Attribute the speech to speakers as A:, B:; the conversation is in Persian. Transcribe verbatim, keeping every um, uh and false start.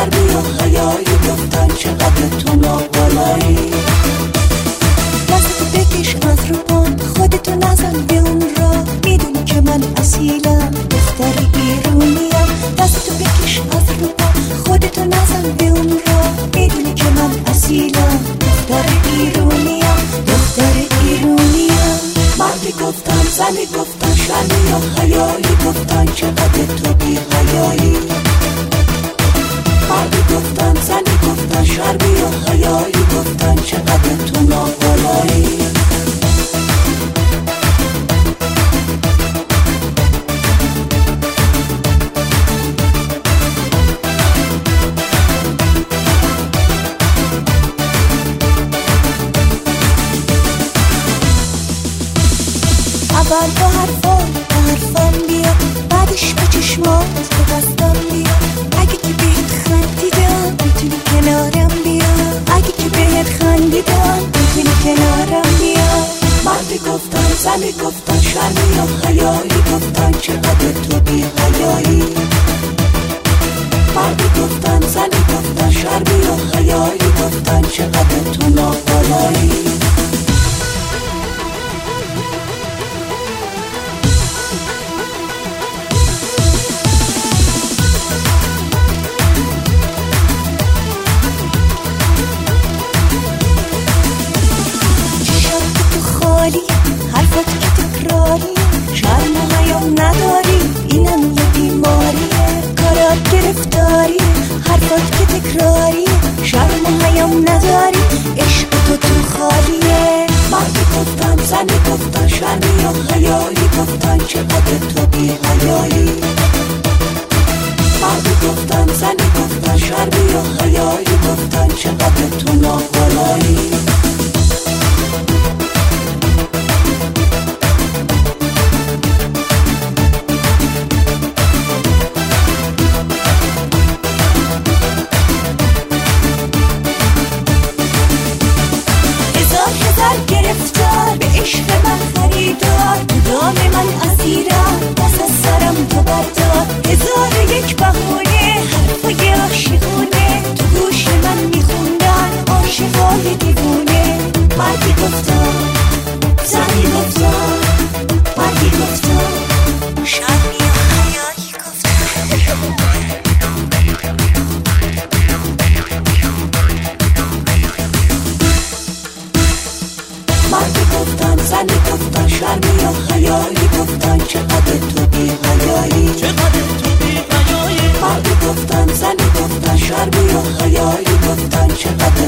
A: شرمی و حیایی، گفتن چقدر تو نابالایی. دستتو بکش از روان، خودتو نزن به اون را، میدونی که من اصیلم دختر ایرونیم. دستتو بکش از روان، خودتو نزن به اون را، میدونی که من اصیلم دختر ایرونیم، دختر ایرونیم. مردی گفتن، زنی گفتن، شرمی و حیایی، گفتن چقدر تو بی حیایی. مردی گفتن، زنی گفتن، شرمی و حیایی، گفتن چقدر تو نابالایی. اول با حرفان با حرفان بیا، بعدش با چشمات به دستم بیا. اگه که بهت خندیدم میتونی کنارم بیا، اگه که بهت خندیدم میتونی کنارم بیا. مردی گفتن، زنی گفتن، شرمی و حیایی، گفتن چقدر تو بی حیایی. مردی گفتن، زنی گفتن، شرمی و حیایی، گفتن چقدر تو نابالایی. حرفت که تکراری، شرم و حیام نداری، اینم یه بیماریه، کارات گرفتاری. حرفت که تکراری، شرم و حیام نداری، عشق تو تو خالیه. مردی گفتن، زنی گفتن، شرمی و حیایی، گفتن چقدر تو بی حیایی. مردی گفتن، زنی گفتن، شرمی و حیایی، گفتن چقدر تو نابالایی. گرفتار به عشق من خریدار، دام من اسیرم، دست از سرم تو بردار. هزار یک بهونه حرفای عاشقونه، تو گوش من میخوندن عاشقای دیوونه. مردی گفتم، زنی گفتم، مردی گفتم، شرمی و حیایی گفتم. مردی گفتن، زنی گفتن، شرمی و حیایی، گفتن چقدر تو بی حیایی، چقدر تو بی حیایی. مردی گفتن، زنی گفتن، شرمی و حیایی، گفتن چقدر